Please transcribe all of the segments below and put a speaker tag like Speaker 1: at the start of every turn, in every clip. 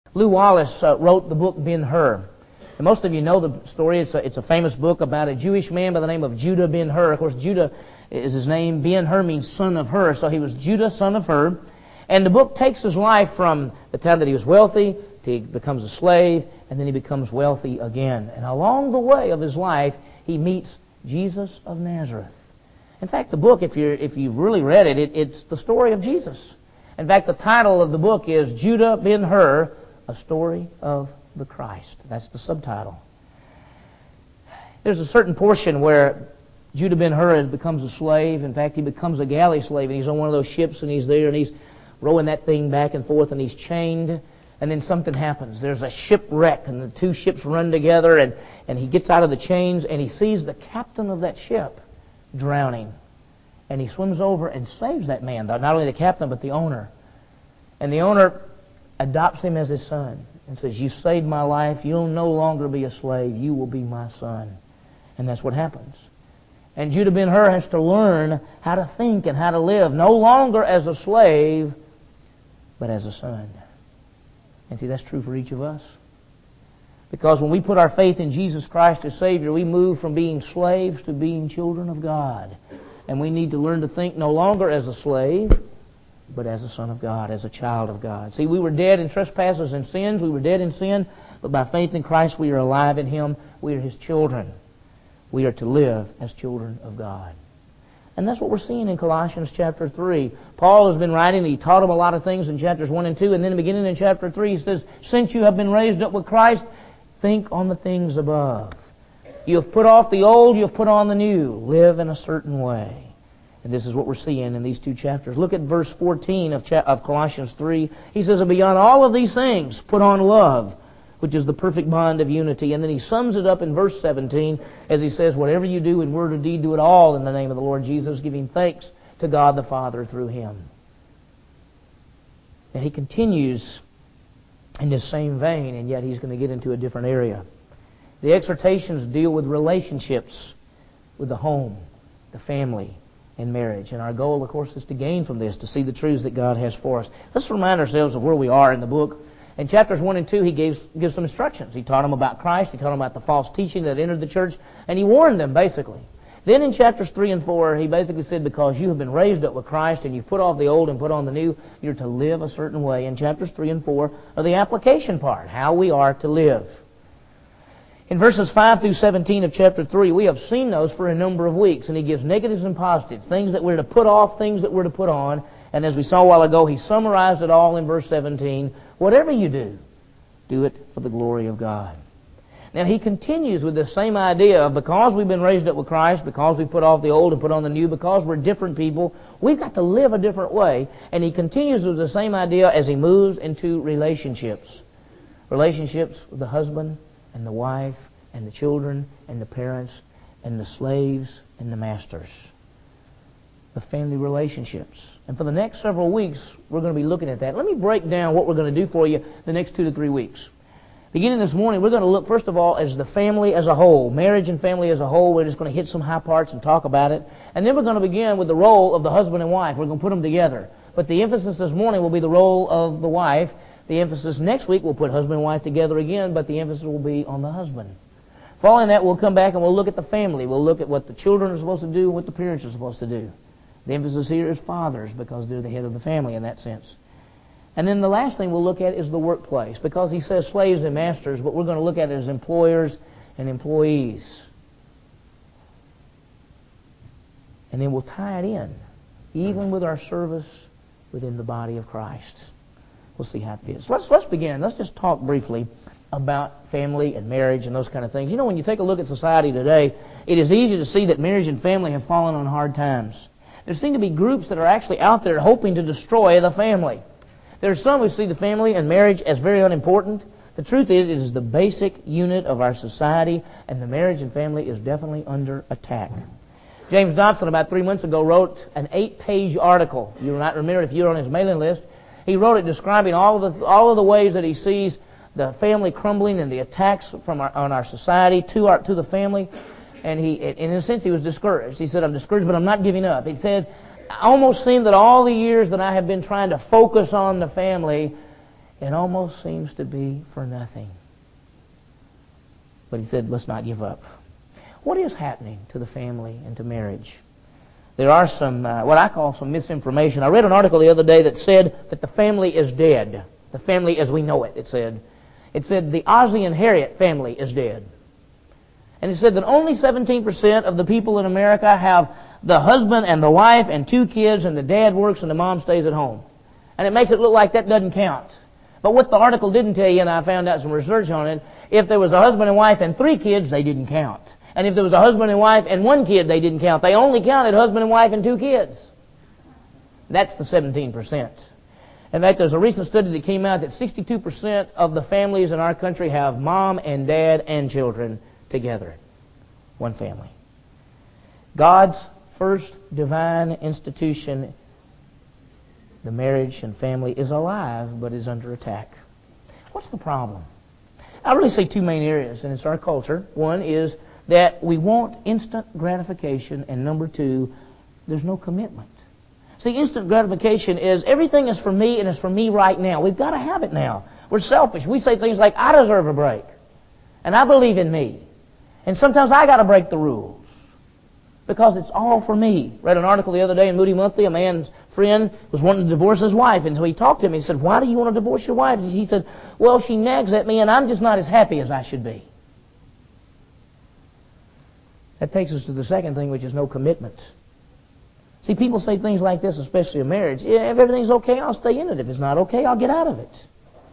Speaker 1: Lew Wallace wrote the book Ben-Hur. And most of you know the story. It's a famous book about a Jewish man by the name of Judah Ben-Hur. Of course, Judah is his name. Ben-Hur means son of Hur. So he was Judah, son of Hur. And the book takes his life from the time that he was wealthy to he becomes a slave, and then he becomes wealthy again. And along the way of his life, he meets Jesus of Nazareth. In fact, the book, if you've really read it, it's the story of Jesus. In fact, the title of the book is Judah Ben-Hur, A Story of the Christ. That's the subtitle. There's a certain portion where Judah Ben-Hur becomes a slave. In fact, he becomes a galley slave, and he's on one of those ships, and he's there, and he's rowing that thing back and forth, and he's chained, and then something happens. There's a shipwreck, and the two ships run together, and he gets out of the chains, and he sees the captain of that ship drowning. And he swims over and saves that man, not only the captain, but the owner. And the owner adopts him as his son and says, "You saved my life. You'll no longer be a slave. You will be my son." And that's what happens. And Judah Ben-Hur has to learn how to think and how to live, no longer as a slave, but as a son. And see, that's true for each of us. Because when we put our faith in Jesus Christ as Savior, we move from being slaves to being children of God. And we need to learn to think no longer as a slave, but as a son of God, as a child of God. See, we were dead in trespasses and sins. We were dead in sin, but by faith in Christ we are alive in Him. We are His children. We are to live as children of God. And that's what we're seeing in Colossians chapter 3. Paul has been writing, he taught them a lot of things in chapters 1 and 2, and then beginning in chapter 3 he says, "Since you have been raised up with Christ, think on the things above. You have put off the old, you have put on the new. Live in a certain way." And this is what we're seeing in these two chapters. Look at verse 14 of Colossians 3. He says, "And beyond all of these things, put on love, which is the perfect bond of unity." And then he sums it up in verse 17 as he says, "Whatever you do in word or deed, do it all in the name of the Lord Jesus, giving thanks to God the Father through Him." And he continues in this same vein, and yet he's going to get into a different area. The exhortations deal with relationships with the home, the family, and marriage. And our goal, of course, is to gain from this, to see the truths that God has for us. Let's remind ourselves of where we are in the book. In chapters 1 and 2, he gives some instructions. He taught them about Christ. He taught them about the false teaching that entered the church. And he warned them, basically. Then in chapters 3 and 4, he basically said, because you have been raised up with Christ and you've put off the old and put on the new, you're to live a certain way. In chapters 3 and 4 are the application part, how we are to live. In verses 5 through 17 of chapter 3, we have seen those for a number of weeks, and he gives negatives and positives, things that we're to put off, things that we're to put on. And as we saw a while ago, he summarized it all in verse 17. Whatever you do, do it for the glory of God. Now he continues with the same idea of because we've been raised up with Christ, because we put off the old and put on the new, because we're different people, we've got to live a different way. And he continues with the same idea as he moves into relationships. Relationships with the husband and the wife and the children and the parents and the slaves and the masters. The family relationships. And for the next several weeks, we're going to be looking at that. Let me break down what we're going to do for you the next 2 to 3 weeks. Beginning this morning, we're going to look, first of all, as the family as a whole. Marriage and family as a whole. We're just going to hit some high parts and talk about it. And then we're going to begin with the role of the husband and wife. We're going to put them together. But the emphasis this morning will be the role of the wife. The emphasis next week, we'll put husband and wife together again, but the emphasis will be on the husband. Following that, we'll come back and we'll look at the family. We'll look at what the children are supposed to do and what the parents are supposed to do. The emphasis here is fathers, because they're the head of the family in that sense. And then the last thing we'll look at is the workplace, because he says slaves and masters, but we're going to look at it as employers and employees. And then we'll tie it in, even with our service within the body of Christ. We'll see how it fits. Let's begin. Let's just talk briefly about family and marriage and those kind of things. You know, when you take a look at society today, it is easy to see that marriage and family have fallen on hard times. There seem to be groups that are actually out there hoping to destroy the family. There are some who see the family and marriage as very unimportant. The truth is, it is the basic unit of our society, and the marriage and family is definitely under attack. James Dobson, about 3 months ago, wrote an 8-page article. You might remember if you're on his mailing list. He wrote it describing all of the ways that he sees the family crumbling and the attacks on our society to the family. And in a sense, he was discouraged. He said, "I'm discouraged, but I'm not giving up." He said, "I almost seem that all the years that I have been trying to focus on the family, it almost seems to be for nothing. But he said, let's not give up. What is happening to the family and to marriage? There are some, what I call some misinformation. I read an article the other day that said that the family is dead. The family as we know it, it said. It said the Ozzie and Harriet family is dead. And it said that only 17% of the people in America have the husband and the wife and 2 kids, and the dad works and the mom stays at home. And it makes it look like that doesn't count. But what the article didn't tell you, and I found out some research on it, if there was a husband and wife and 3 kids, they didn't count. And if there was a husband and wife and 1 kid, they didn't count. They only counted husband and wife and 2 kids. That's the 17%. In fact, there's a recent study that came out that 62% of the families in our country have mom and dad and children together. One family. God's first divine institution, the marriage and family, is alive but is under attack. What's the problem? I really see 2 main areas, and it's our culture. One is that we want instant gratification, and number 2, there's no commitment. See, instant gratification is everything is for me and it's for me right now. We've got to have it now. We're selfish. We say things like, I deserve a break, and I believe in me. And sometimes I got to break the rules because it's all for me. Read an article the other day in Moody Monthly. A man's friend was wanting to divorce his wife, and so he talked to him. He said, why do you want to divorce your wife? And he said, well, she nags at me, and I'm just not as happy as I should be. That takes us to the second thing, which is no commitment. See, people say things like this, especially in marriage. Yeah, if everything's okay, I'll stay in it. If it's not okay, I'll get out of it.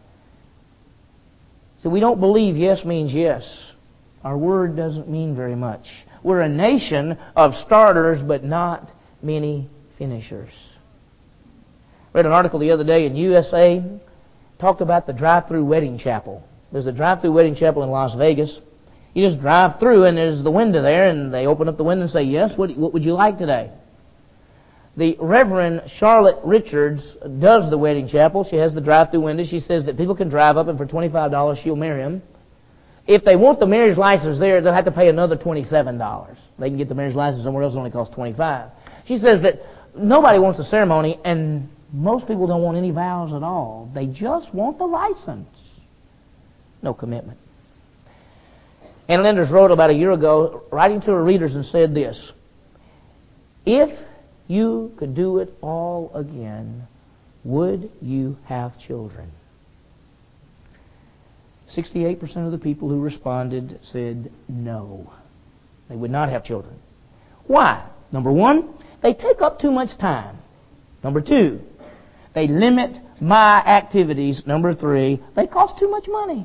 Speaker 1: So we don't believe yes means yes. Our word doesn't mean very much. We're a nation of starters, but not many finishers. I read an article the other day in USA, talked about the drive-through wedding chapel. There's a drive-through wedding chapel in Las Vegas. You just drive through, and there's the window there, and they open up the window and say, yes, what would you like today? The Reverend Charlotte Richards does the wedding chapel. She has the drive-through window. She says that people can drive up, and for $25, she'll marry him. If they want the marriage license there, they'll have to pay another $27. They can get the marriage license somewhere else. It only costs $25. She says that nobody wants a ceremony, and most people don't want any vows at all. They just want the license. No commitment. Ann Landers wrote about a year ago, writing to her readers, and said this: if you could do it all again, would you have children? 68% of the people who responded said no. They would not have children. Why? Number 1, they take up too much time. Number 2, they limit my activities. Number 3, they cost too much money.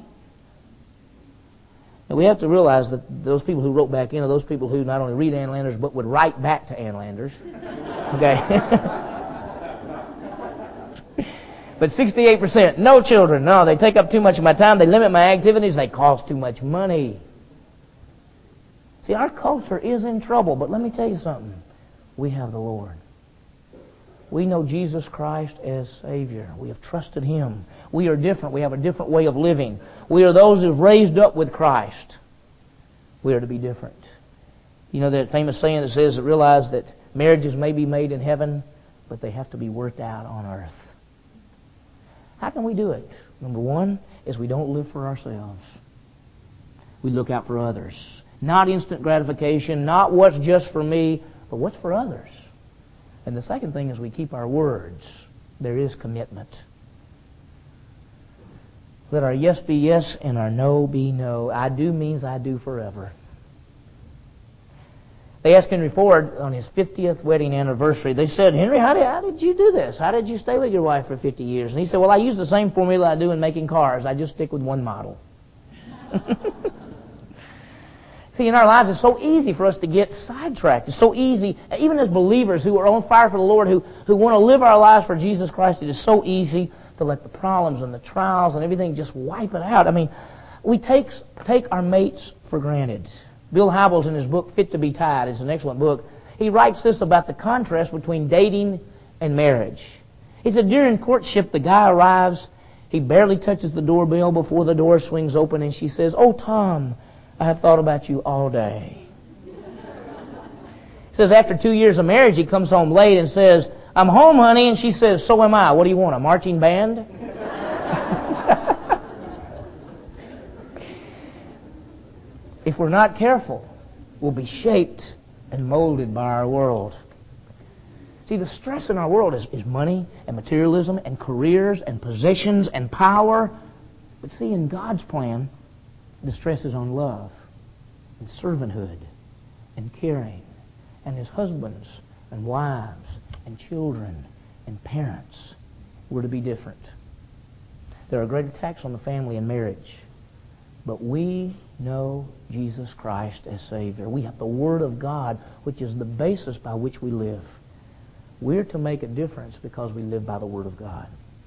Speaker 1: Now, we have to realize that those people who wrote back in are those people who not only read Ann Landers, but would write back to Ann Landers. Okay? But 68%, no children. No, they take up too much of my time. They limit my activities. They cost too much money. See, our culture is in trouble, but let me tell you something. We have the Lord. We know Jesus Christ as Savior. We have trusted Him. We are different. We have a different way of living. We are those who have raised up with Christ. We are to be different. You know that famous saying that says, realize that marriages may be made in heaven, but they have to be worked out on earth. How can we do it? Number 1 is we don't live for ourselves. We look out for others. Not instant gratification, not what's just for me, but what's for others. And the second thing is we keep our words. There is commitment. Let our yes be yes and our no be no. I do means I do forever. They asked Henry Ford on his 50th wedding anniversary, they said, Henry, how did you do this? How did you stay with your wife for 50 years? And he said, well, I use the same formula I do in making cars. I just stick with one model. See, in our lives, it's so easy for us to get sidetracked. It's so easy, even as believers who are on fire for the Lord, who want to live our lives for Jesus Christ, it is so easy to let the problems and the trials and everything just wipe it out. I mean, we take our mates for granted. Bill Hybels, in his book, Fit to be Tied, it's an excellent book, he writes this about the contrast between dating and marriage. He said, during courtship, the guy arrives, he barely touches the doorbell before the door swings open, and she says, oh, Tom, I have thought about you all day. He says after 2 years of marriage, he comes home late and says, I'm home, honey, and she says, so am I. What do you want, a marching band? if we're not careful, we'll be shaped and molded by our world. See, the stress in our world is money and materialism and careers and possessions and power. But see, in God's plan, the stress is on love and servanthood and caring, and as husbands and wives and children and parents, we're to be different. There are great attacks on the family and marriage, but we know Jesus Christ as Savior. We have the Word of God, which is the basis by which we live. We're to make a difference because we live by the Word of God.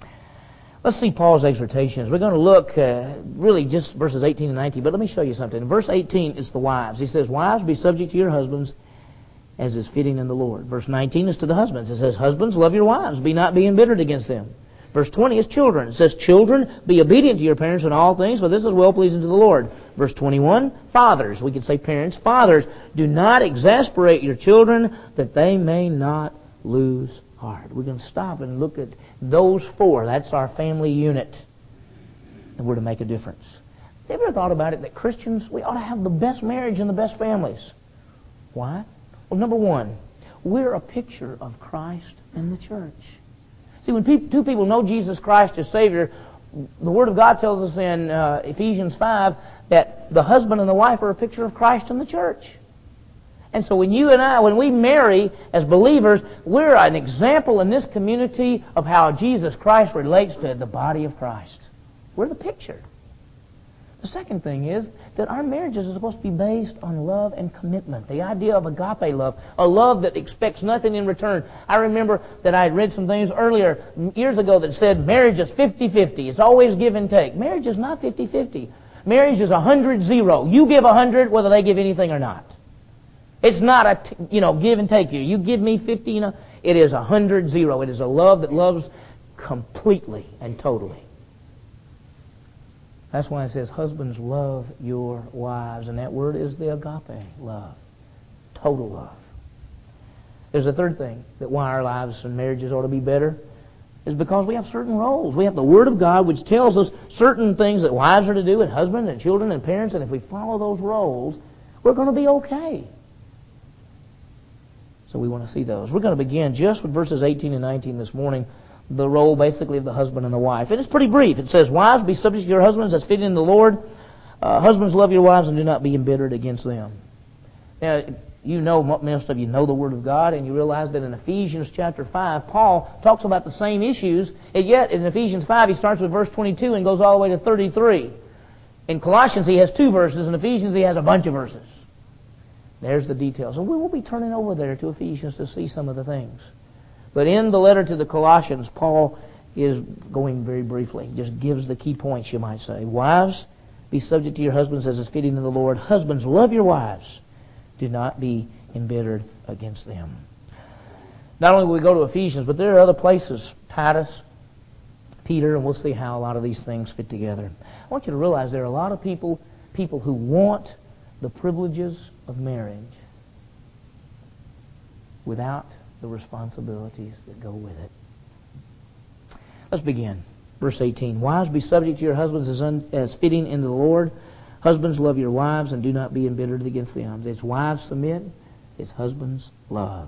Speaker 1: Let's see Paul's exhortations. We're going to look really just verses 18 and 19, but let me show you something. In verse 18, it's the wives. He says, "Wives, be subject to your husbands as is fitting in the Lord." Verse 19 is to the husbands. It says, "Husbands, love your wives. Be not embittered against them." Verse 20 is children. It says, "Children, be obedient to your parents in all things, for this is well-pleasing to the Lord." Verse 21, fathers. We could say parents. "Fathers, do not exasperate your children, that they may not lose heart." We're going to stop and look at those four. That's our family unit. And we're to make a difference. Have you ever thought about it that Christians, we ought to have the best marriage and the best families? Why? Well, number one, we're a picture of Christ and the church. See, when two people know Jesus Christ as Savior, the Word of God tells us in Ephesians 5 that the husband and the wife are a picture of Christ and the church. And so when you and I, when we marry as believers, we're an example in this community of how Jesus Christ relates to the body of Christ. We're the picture. The second thing is that our marriages are supposed to be based on love and commitment. The idea of agape love, a love that expects nothing in return. I remember that I had read some things earlier, years ago, that said marriage is 50-50. It's always give and take. Marriage is not 50-50. Marriage is 100-0. You give 100 whether they give anything or not. It's not a, give and take here. You give me 50, It is 100-0. It is a love that loves completely and totally. That's why it says, "Husbands, love your wives." And that word is the agape love. Total love. There's a third thing that why our lives and marriages ought to be better is because we have certain roles. We have the Word of God, which tells us certain things that wives are to do, and husbands and children and parents, and if we follow those roles, we're going to be okay. So we want to see those. We're going to begin just with verses 18 and 19 this morning, the role basically of the husband and the wife. And it's pretty brief. It says, "Wives, be subject to your husbands as fitting in the Lord. Husbands, love your wives and do not be embittered against them." Now, most of you know the Word of God, and you realize that in Ephesians chapter 5, Paul talks about the same issues, and yet in Ephesians 5 he starts with verse 22 and goes all the way to 33. In Colossians he has 2 verses, in Ephesians he has a bunch of verses. There's the details. And we will be turning over there to Ephesians to see some of the things. But in the letter to the Colossians, Paul is going very briefly. He just gives the key points, you might say. "Wives, be subject to your husbands as is fitting in the Lord. Husbands, love your wives. Do not be embittered against them." Not only will we go to Ephesians, but there are other places. Titus, Peter, and we'll see how a lot of these things fit together. I want you to realize there are a lot of people who want the privileges of marriage without the responsibilities that go with it. Let's begin. Verse 18. "Wives, be subject to your husbands as fitting in the Lord. Husbands, love your wives and do not be embittered against them." It's wives submit, it's husbands love.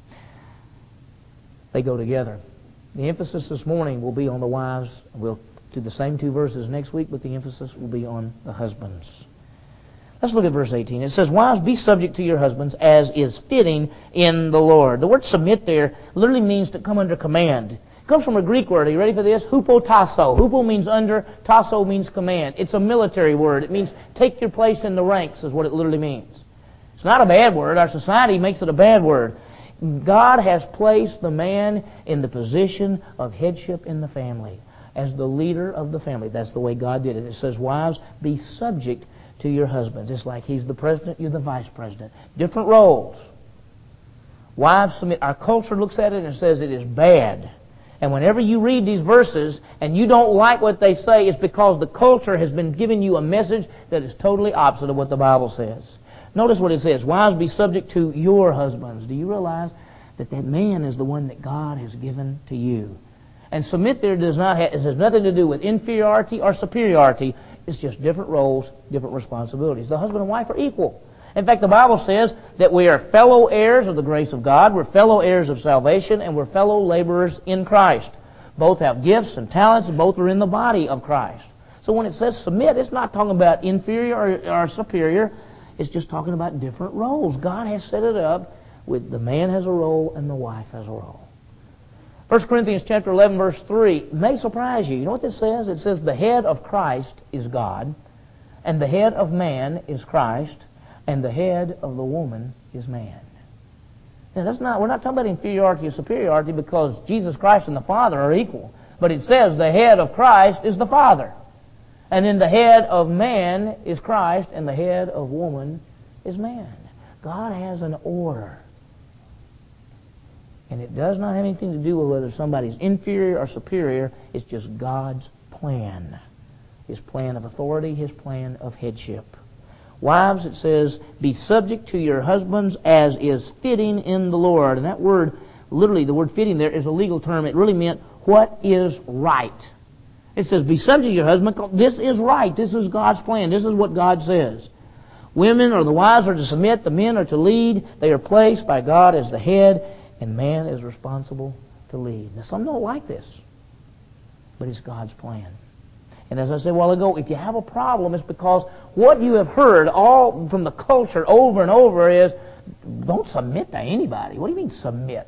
Speaker 1: They go together. The emphasis this morning will be on the wives. We'll do the same 2 verses next week, but the emphasis will be on the husbands. Let's look at verse 18. It says, "Wives, be subject to your husbands as is fitting in the Lord." The word submit there literally means to come under command. It comes from a Greek word. Are you ready for this? Hupotasso. Hupo means under, tasso means command. It's a military word. It means take your place in the ranks is what it literally means. It's not a bad word. Our society makes it a bad word. God has placed the man in the position of headship in the family, as the leader of the family. That's the way God did it. It says, "Wives, be subject to your husbands." It's like he's the president, you're the vice president. Different roles. Wives submit. Our culture looks at it and says it is bad. And whenever you read these verses and you don't like what they say, it's because the culture has been giving you a message that is totally opposite of what the Bible says. Notice what it says. "Wives, be subject to your husbands." Do you realize that man is the one that God has given to you? And submit there has nothing to do with inferiority or superiority. It's just different roles, different responsibilities. The husband and wife are equal. In fact, the Bible says that we are fellow heirs of the grace of God, we're fellow heirs of salvation, and we're fellow laborers in Christ. Both have gifts and talents, and both are in the body of Christ. So when it says submit, it's not talking about inferior or superior. It's just talking about different roles. God has set it up with the man has a role and the wife has a role. 1 Corinthians chapter 11, verse 3 may surprise you. You know what this says? It says the head of Christ is God, and the head of man is Christ, and the head of the woman is man. Now, we're not talking about inferiority or superiority because Jesus Christ and the Father are equal. But it says the head of Christ is the Father. And then the head of man is Christ, and the head of woman is man. God has an order. And it does not have anything to do with whether somebody's inferior or superior. It's just God's plan. His plan of authority, His plan of headship. Wives, it says, be subject to your husbands as is fitting in the Lord. And that word, literally the word fitting there is a legal term. It really meant what is right. It says, be subject to your husband. This is right. This is God's plan. This is what God says. Women or the wives are to submit. The men are to lead. They are placed by God as the head. And man is responsible to lead. Now, some don't like this, but it's God's plan. And as I said a while ago, if you have a problem, it's because what you have heard all from the culture over and over is, don't submit to anybody. What do you mean submit?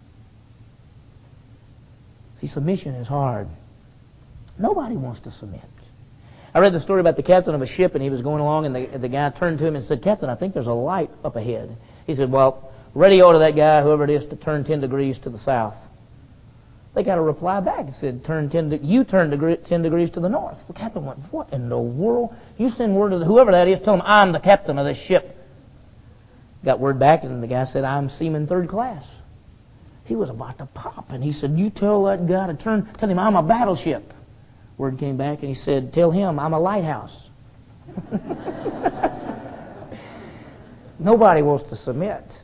Speaker 1: See, submission is hard. Nobody wants to submit. I read the story about the captain of a ship, and he was going along, and the guy turned to him and said, Captain, I think there's a light up ahead. He said, well, radio to that guy, whoever it is, to turn 10 degrees to the south. They got a reply back. It said, you turn 10 degrees to the north. The captain went, what in the world? You send word to whoever that is, tell him I'm the captain of this ship. Got word back, and the guy said, I'm seaman third class. He was about to pop, and he said, you tell that guy to tell him I'm a battleship. Word came back, and he said, tell him I'm a lighthouse. Nobody wants to submit.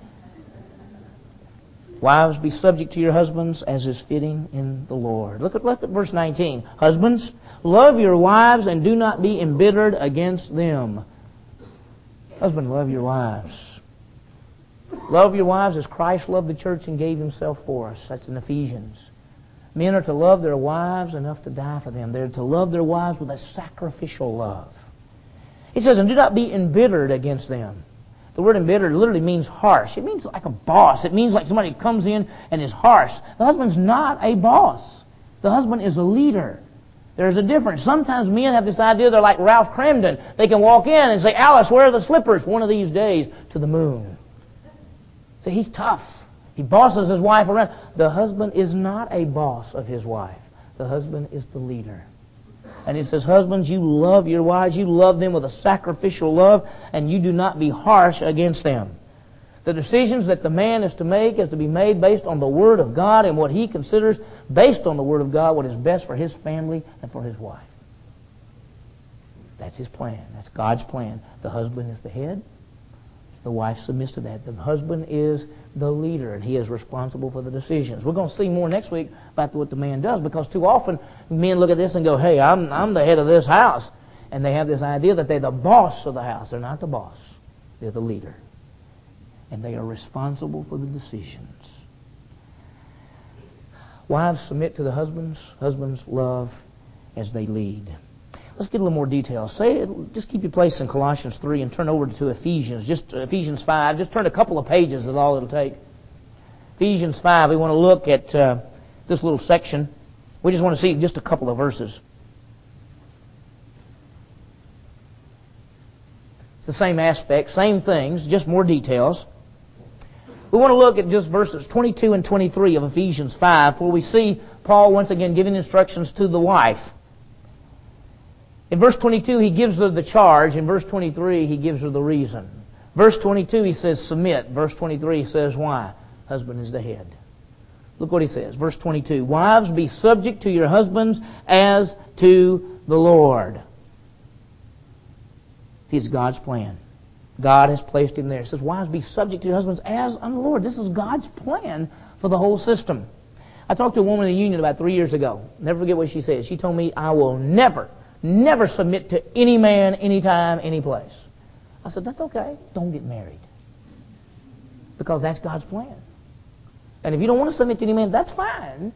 Speaker 1: Wives, be subject to your husbands as is fitting in the Lord. Look at verse 19. Husbands, love your wives and do not be embittered against them. Husband, love your wives. Love your wives as Christ loved the church and gave Himself for us. That's in Ephesians. Men are to love their wives enough to die for them. They're to love their wives with a sacrificial love. He says, and do not be embittered against them. The word embittered literally means harsh. It means like a boss. It means like somebody who comes in and is harsh. The husband's not a boss. The husband is a leader. There's a difference. Sometimes men have this idea they're like Ralph Cramden. They can walk in and say, Alice, where are the slippers? One of these days to the moon. So he's tough. He bosses his wife around. The husband is not a boss of his wife. The husband is the leader. And it says, husbands, you love your wives. You love them with a sacrificial love, and you do not be harsh against them. The decisions that the man is to make is to be made based on the Word of God and what he considers, based on the Word of God, what is best for his family and for his wife. That's his plan. That's God's plan. The husband is the head. The wife submits to that. The husband is the leader, and he is responsible for the decisions. We're going to see more next week about what the man does, because too often men look at this and go, hey, I'm the head of this house. And they have this idea that they're the boss of the house. They're not the boss. They're the leader. And they are responsible for the decisions. Wives submit to the husbands. Husbands love as they lead. Let's get a little more detail. Just keep your place in Colossians 3 and turn over to Ephesians. Just Ephesians 5. Just turn a couple of pages is all it'll take. Ephesians 5, we want to look at this little section. We just want to see just a couple of verses. It's the same aspect, same things, just more details. We want to look at just verses 22 and 23 of Ephesians 5, where we see Paul once again giving instructions to the wife. In verse 22, he gives her the charge. In verse 23, he gives her the reason. Verse 22, he says, submit. Verse 23, he says, why? Husband is the head. Look what he says. Verse 22, wives, be subject to your husbands as to the Lord. See, it's God's plan. God has placed him there. He says, wives, be subject to your husbands as unto the Lord. This is God's plan for the whole system. I talked to a woman in the union about 3 years ago. Never forget what she said. She told me, I will never never submit to any man, anytime, any place. I said, that's okay. Don't get married. Because that's God's plan. And if you don't want to submit to any man, that's fine.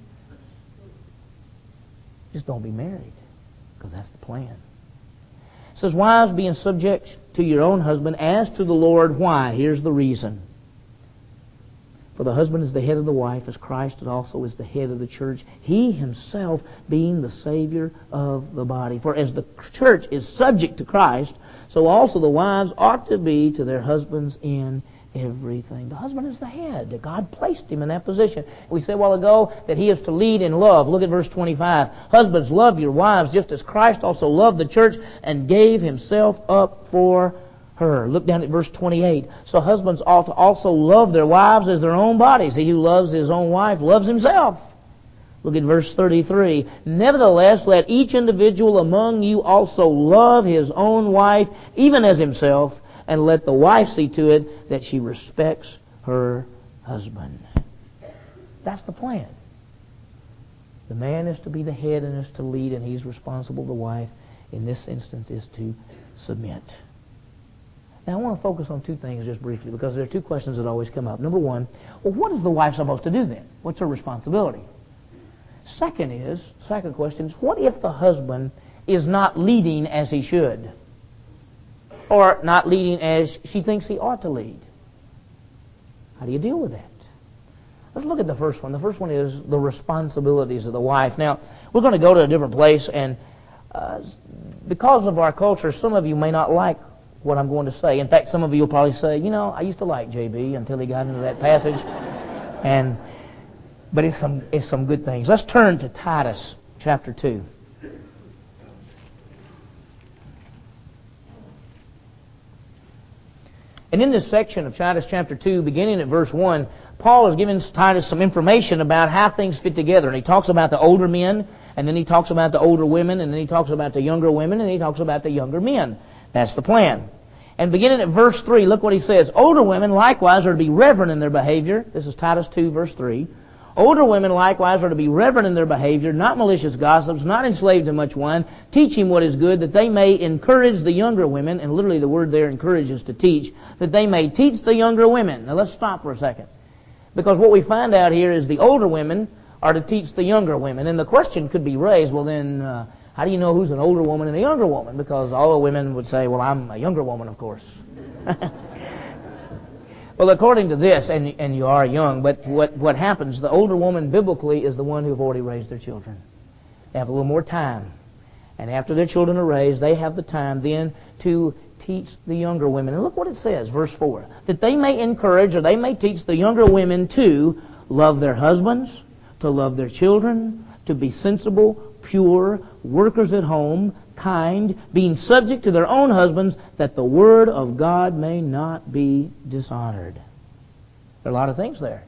Speaker 1: Just don't be married. Because that's the plan. It says, wives, being subject to your own husband as to the Lord. Why? Here's the reason. For the husband is the head of the wife, as Christ also is the head of the church, he himself being the Savior of the body. For as the church is subject to Christ, so also the wives ought to be to their husbands in everything. The husband is the head. God placed him in that position. We said a while ago that he is to lead in love. Look at verse 25. Husbands, love your wives just as Christ also loved the church and gave himself up for her. Look down at verse 28. So husbands ought to also love their wives as their own bodies. He who loves his own wife loves himself. Look at verse 33. Nevertheless, let each individual among you also love his own wife, even as himself, and let the wife see to it that she respects her husband. That's the plan. The man is to be the head and is to lead, and he's responsible. The wife, in this instance, is to submit. Now, I want to focus on two things just briefly, because there are two questions that always come up. Number one, well, what is the wife supposed to do then? What's her responsibility? Second question is, what if the husband is not leading as he should? Or not leading as she thinks he ought to lead? How do you deal with that? Let's look at the first one. The first one is the responsibilities of the wife. Now, we're going to go to a different place, and because of our culture, some of you may not like what I'm going to say. In fact, some of you will probably say, I used to like J.B. until he got into that passage. But it's some good things. Let's turn to Titus chapter 2. And in this section of Titus chapter 2, beginning at verse 1, Paul is giving Titus some information about how things fit together. And he talks about the older men, and then he talks about the older women, and then he talks about the younger women, and he talks about the younger men. That's the plan. And beginning at verse 3, look what he says. Older women likewise are to be reverent in their behavior. This is Titus 2, verse 3. Older women likewise are to be reverent in their behavior, not malicious gossips, not enslaved to much wine, teaching what is good, that they may encourage the younger women. And literally the word there, encourage, is to teach. That they may teach the younger women. Now let's stop for a second. Because what we find out here is the older women are to teach the younger women. And the question could be raised, well then, how do you know who's an older woman and a younger woman? Because all the women would say, well, I'm a younger woman, of course. Well, according to this, and you are young, but what happens, the older woman biblically is the one who've already raised their children. They have a little more time. And after their children are raised, they have the time then to teach the younger women. And look what it says, verse 4. That they may encourage, or they may teach the younger women to love their husbands, to love their children, to be sensible, pure, workers at home, kind, being subject to their own husbands, that the word of God may not be dishonored. There are a lot of things there.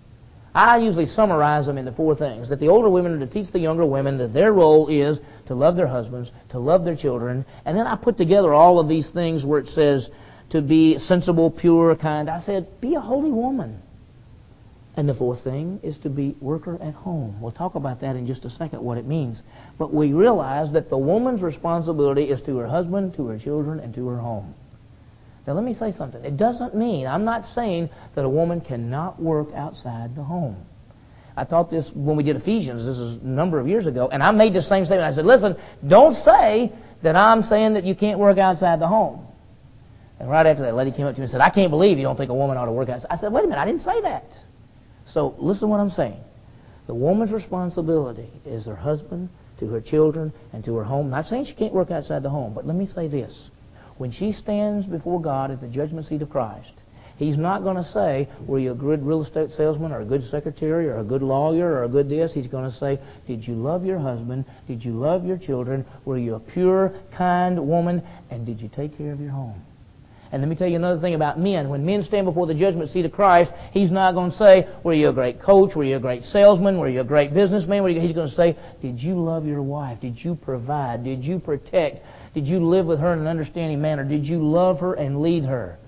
Speaker 1: I usually summarize them into four things. That the older women are to teach the younger women that their role is to love their husbands, to love their children. And then I put together all of these things where it says to be sensible, pure, kind. I said, be a holy woman. And the fourth thing is to be worker at home. We'll talk about that in just a second, what it means. But we realize that the woman's responsibility is to her husband, to her children, and to her home. Now let me say something. It doesn't mean, I'm not saying that a woman cannot work outside the home. I taught this when we did Ephesians. This is a number of years ago. And I made the same statement. I said, listen, don't say that I'm saying that you can't work outside the home. And right after that, a lady came up to me and said, I can't believe you don't think a woman ought to work outside. I said, wait a minute, I didn't say that. So listen to what I'm saying. The woman's responsibility is her husband, to her children, and to her home. I'm not saying she can't work outside the home, but let me say this. When she stands before God at the judgment seat of Christ, He's not going to say, were you a good real estate salesman or a good secretary or a good lawyer or a good this? He's going to say, did you love your husband? Did you love your children? Were you a pure, kind woman? And did you take care of your home? And let me tell you another thing about men. When men stand before the judgment seat of Christ, He's not going to say, were you a great coach? Were you a great salesman? Were you a great businessman? He's going to say, did you love your wife? Did you provide? Did you protect? Did you live with her in an understanding manner? Did you love her and lead her?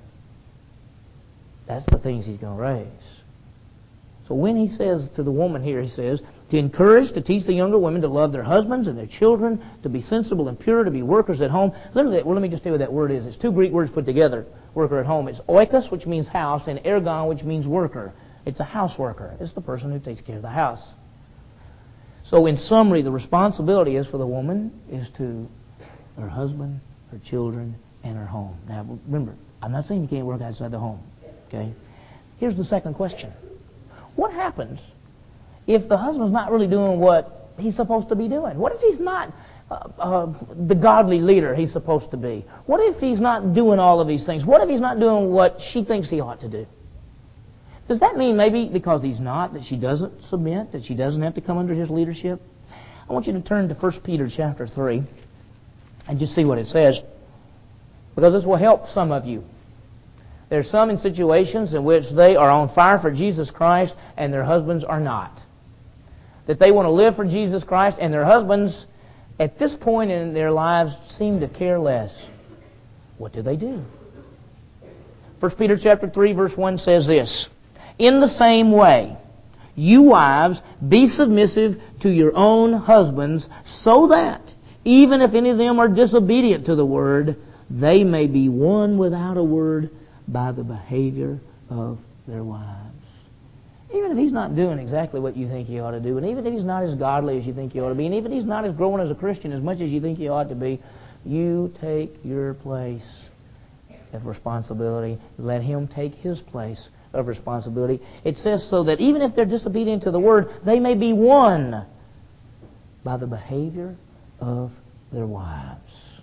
Speaker 1: That's the things He's going to raise. So when He says to the woman here, He says, To encourage, to teach the younger women to love their husbands and their children, to be sensible and pure, to be workers at home. Let me just tell you what that word is. It's two Greek words put together, worker at home. It's oikos, which means house, and ergon, which means worker. It's a house worker. It's the person who takes care of the house. So in summary, the responsibility is for the woman is to her husband, her children, and her home. Now remember, I'm not saying you can't work outside the home. Okay? Here's the second question. What happens if the husband's not really doing what he's supposed to be doing? What if he's not the godly leader he's supposed to be? What if he's not doing all of these things? What if he's not doing what she thinks he ought to do? Does that mean maybe because he's not, that she doesn't submit, that she doesn't have to come under his leadership? I want you to turn to 1 Peter chapter 3 and just see what it says, because this will help some of you. There's some in situations in which they are on fire for Jesus Christ and their husbands are not. That they want to live for Jesus Christ and their husbands, at this point in their lives, seem to care less. What do they do? 1 Peter chapter 3 verse 1 says this, "In the same way, you wives, be submissive to your own husbands, so that, even if any of them are disobedient to the word, they may be won without a word by the behavior of their wives." Even if he's not doing exactly what you think he ought to do, and even if he's not as godly as you think he ought to be, and even if he's not as growing as a Christian as much as you think he ought to be, you take your place of responsibility. Let him take his place of responsibility. It says so that even if they're disobedient to the word, they may be won by the behavior of their wives.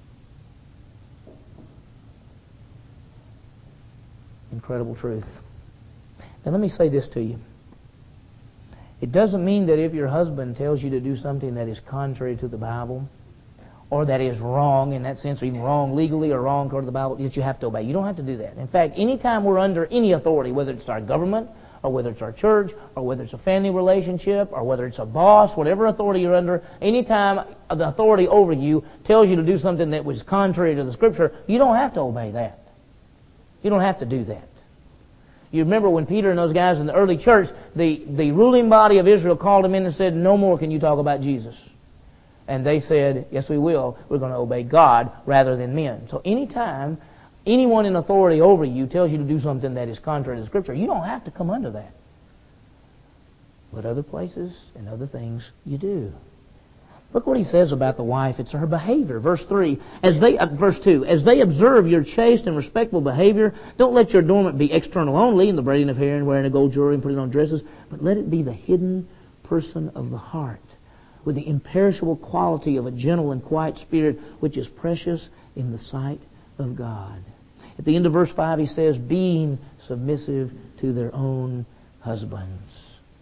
Speaker 1: Incredible truth. Now let me say this to you. It doesn't mean that if your husband tells you to do something that is contrary to the Bible, or that is wrong in that sense, or even wrong legally or wrong toward the Bible, that you have to obey. You don't have to do that. In fact, anytime we're under any authority, whether it's our government, or whether it's our church, or whether it's a family relationship, or whether it's a boss, whatever authority you're under, anytime the authority over you tells you to do something that was contrary to the Scripture, you don't have to obey that. You don't have to do that. You remember when Peter and those guys in the early church, the ruling body of Israel called them in and said, "No more can you talk about Jesus." And they said, "Yes, we will. We're going to obey God rather than men." So anytime anyone in authority over you tells you to do something that is contrary to the Scripture, you don't have to come under that. But other places and other things you do. Look what he says about the wife. It's her behavior. Verse 2, as they observe your chaste and respectable behavior, don't let your adornment be external only, in the braiding of hair and wearing a gold jewelry and putting on dresses, but let it be the hidden person of the heart, with the imperishable quality of a gentle and quiet spirit, which is precious in the sight of God. At the end of verse 5, he says, being submissive to their own husbands.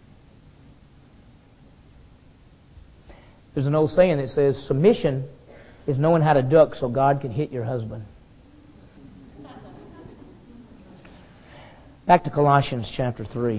Speaker 1: There's an old saying that says, submission is knowing how to duck so God can hit your husband. Back to Colossians chapter 3.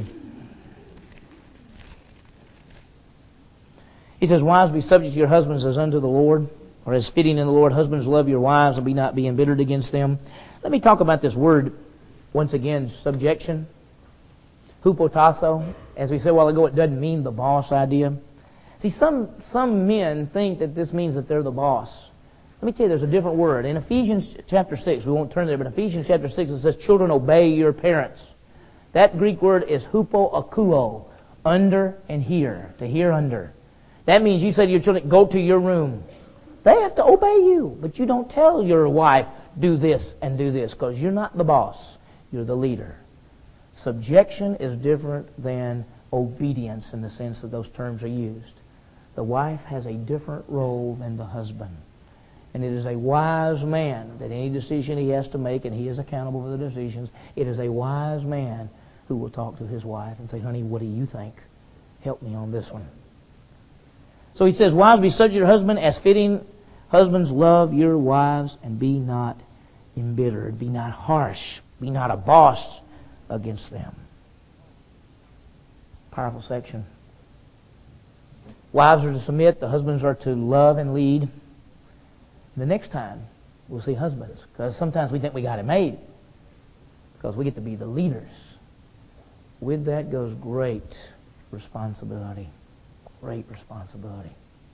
Speaker 1: He says, wives, be subject to your husbands as unto the Lord, or as fitting in the Lord. Husbands, love your wives, and be not be embittered against them. Let me talk about this word, once again, subjection. Hupotasso. As we said a while ago, it doesn't mean the boss idea. See, some men think that this means that they're the boss. Let me tell you, there's a different word. In Ephesians chapter 6, we won't turn there, but in Ephesians chapter 6 it says, children, obey your parents. That Greek word is hupoakuo, under and hear, to hear under. That means you say to your children, go to your room. They have to obey you, but you don't tell your wife, do this and do this, because you're not the boss. You're the leader. Subjection is different than obedience in the sense that those terms are used. The wife has a different role than the husband. And it is a wise man that any decision he has to make, and he is accountable for the decisions, it is a wise man who will talk to his wife and say, honey, what do you think? Help me on this one. So he says, wives, be subject to your husband as fitting. Husbands, love your wives and be not embittered. Be not harsh. Be not a boss against them. Powerful section. Wives are to submit. The husbands are to love and lead. The next time, we'll see husbands. Because sometimes we think we got it made. Because we get to be the leaders. With that goes great responsibility. great responsibility.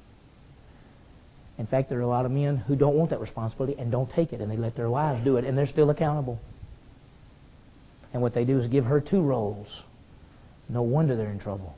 Speaker 1: In fact, there are a lot of men who don't want that responsibility and don't take it, and they let their wives do it, and they're still accountable. And what they do is give her 2 roles. No wonder they're in trouble.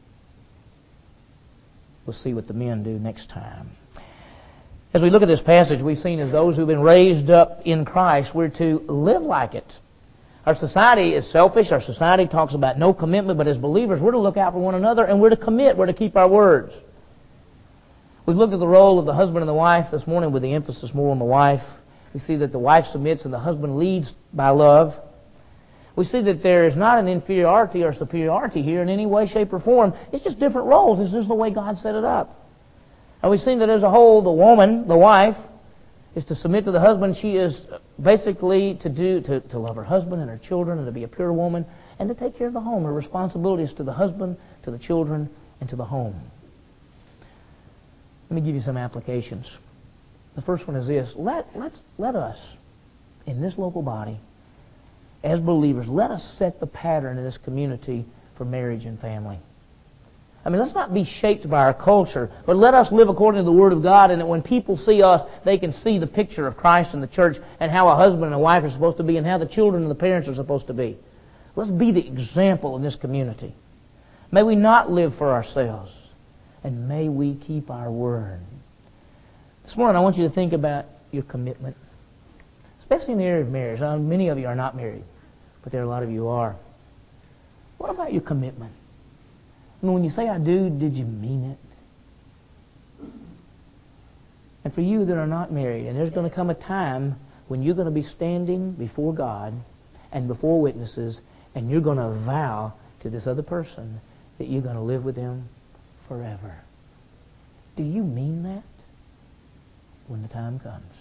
Speaker 1: We'll see what the men do next time. As we look at this passage, we've seen as those who've been raised up in Christ, we're to live like it. Our society is selfish. Our society talks about no commitment, but as believers, we're to look out for one another, and we're to commit. We're to keep our words. We've looked at the role of the husband and the wife this morning with the emphasis more on the wife. We see that the wife submits and the husband leads by love. We see that there is not an inferiority or superiority here in any way, shape, or form. It's just different roles. It's just the way God set it up. And we've seen that as a whole, the woman, the wife, is to submit to the husband. She is basically to love her husband and her children and to be a pure woman and to take care of the home. Her responsibility is to the husband, to the children, and to the home. Let me give you some applications. The first one is this. Let us, in this local body, as believers, let us set the pattern in this community for marriage and family. I mean, let's not be shaped by our culture, but let us live according to the Word of God, and that when people see us, they can see the picture of Christ and the church and how a husband and a wife are supposed to be and how the children and the parents are supposed to be. Let's be the example in this community. May we not live for ourselves, and may we keep our word. This morning, I want you to think about your commitment, especially in the area of marriage. Now, many of you are not married, but there are a lot of you who are. What about your commitment? I mean, when you say I do, did you mean it? And for you that are not married, and there's going to come a time when you're going to be standing before God and before witnesses, and you're going to vow to this other person that you're going to live with them forever. Do you mean that when the time comes?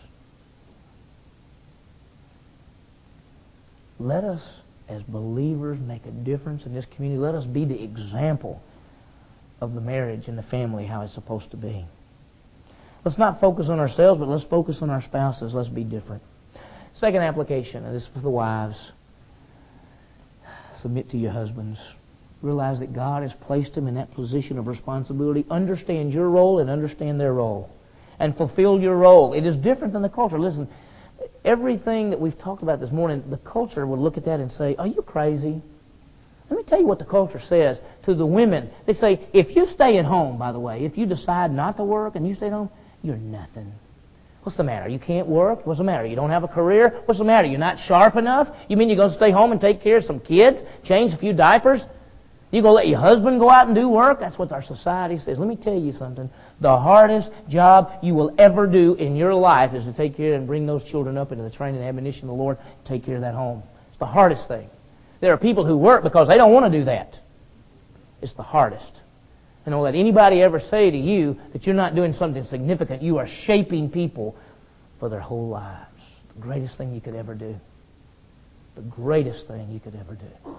Speaker 1: Let us, as believers, make a difference in this community. Let us be the example of the marriage and the family, how it's supposed to be. Let's not focus on ourselves, but let's focus on our spouses. Let's be different. Second application, and this is for the wives. Submit to your husbands. Realize that God has placed them in that position of responsibility. Understand your role and understand their role. And fulfill your role. It is different than the culture. Listen, everything that we've talked about this morning, the culture would look at that and say, are you crazy? Let me tell you what the culture says to the women. They say, if you stay at home, by the way, if you decide not to work and you stay at home, you're nothing. What's the matter? You can't work? What's the matter? You don't have a career? What's the matter? You're not sharp enough? You mean you're going to stay home and take care of some kids? Change a few diapers? You going to let your husband go out and do work? That's what our society says. Let me tell you something. The hardest job you will ever do in your life is to take care and bring those children up into the training and admonition of the Lord, take care of that home. It's the hardest thing. There are people who work because they don't want to do that. It's the hardest. And don't let anybody ever say to you that you're not doing something significant. You are shaping people for their whole lives. The greatest thing you could ever do. The greatest thing you could ever do.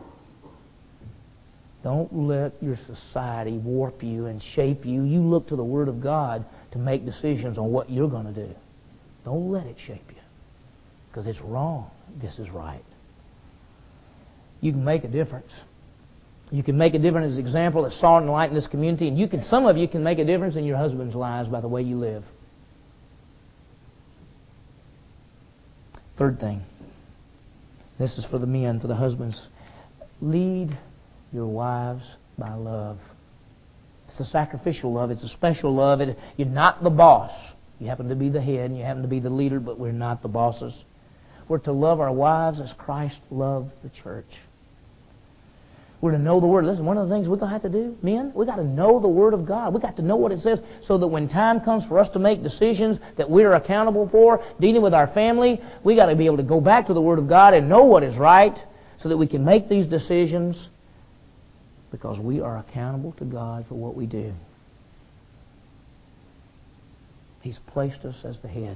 Speaker 1: Don't let your society warp you and shape you. You look to the Word of God to make decisions on what you're going to do. Don't let it shape you. Because it's wrong. This is right. You can make a difference. You can make a difference as an example, as salt and light in this community, and some of you can make a difference in your husband's lives by the way you live. Third thing. This is for the men, for the husbands. Lead your wives by love. It's a sacrificial love. It's a special love. You're not the boss. You happen to be the head and you happen to be the leader, but we're not the bosses. We're to love our wives as Christ loved the church. We're to know the Word. Listen, one of the things we're going to have to do, men, we've got to know the Word of God. We've got to know what it says so that when time comes for us to make decisions that we're accountable for, dealing with our family, we've got to be able to go back to the Word of God and know what is right so that we can make these decisions because we are accountable to God for what we do. He's placed us as the head.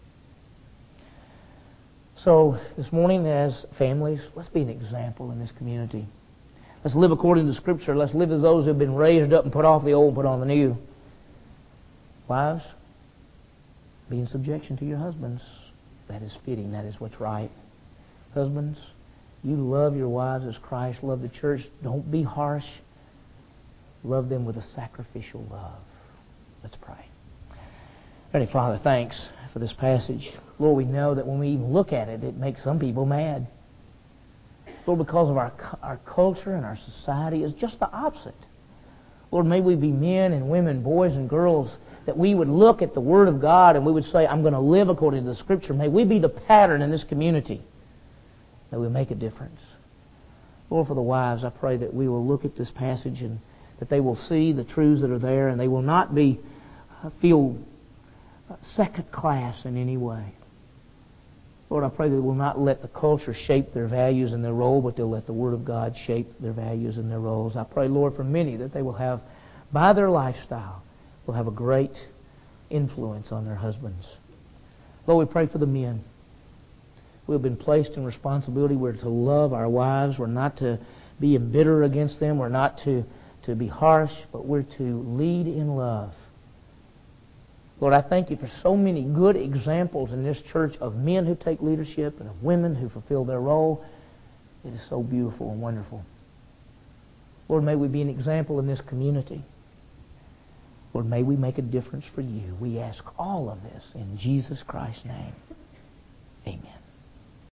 Speaker 1: So this morning as families, let's be an example in this community. Let's live according to Scripture. Let's live as those who have been raised up and put off the old and put on the new. Wives, be in subjection to your husbands. That is fitting. That is what's right. Husbands, you love your wives as Christ loved the church. Don't be harsh. Love them with a sacrificial love. Let's pray. Heavenly Father, thanks for this passage. Lord, we know that when we even look at it, it makes some people mad. Lord, because of our culture and our society is just the opposite. Lord, may we be men and women, boys and girls, that we would look at the Word of God and we would say, I'm going to live according to the Scripture. May we be the pattern in this community. May we make a difference. Lord, for the wives, I pray that we will look at this passage and that they will see the truths that are there and they will not feel second class in any way. Lord, I pray that they will not let the culture shape their values and their role, but they'll let the Word of God shape their values and their roles. I pray, Lord, for many that they will have, by their lifestyle, will have a great influence on their husbands. Lord, we pray for the men. We have been placed in responsibility. We're to love our wives. We're not to be embittered against them. We're not to be harsh, but we're to lead in love. Lord, I thank you for so many good examples in this church of men who take leadership and of women who fulfill their role. It is so beautiful and wonderful. Lord, may we be an example in this community. Lord, may we make a difference for you. We ask all of this in Jesus Christ's name. Amen.